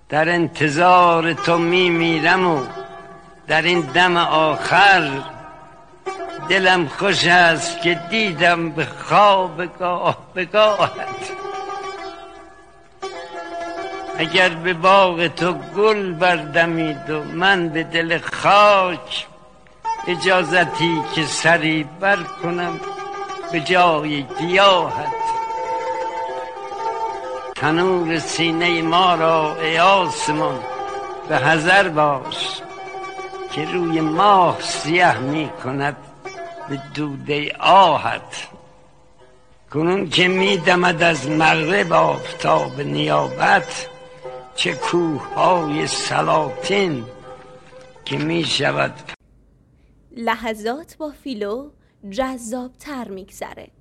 در انتظار تو میمیرم و در این دم آخر دلم خوش است که دیدم به خواب بگاهت. اگر به باغ تو گل بردمید و من به دل خاک، اجازتی که سری بر کنم به جای گیاهت. تنور سینه ما را ای آسمان به حذر باش که روی ماه سیه می کند به دوده آهت. کنون که می دمد از مغرب آفتاب نیابت، چه کوههای سلاطین که می شود. لحظات با فیلو جذاب‌تر می‌گذره.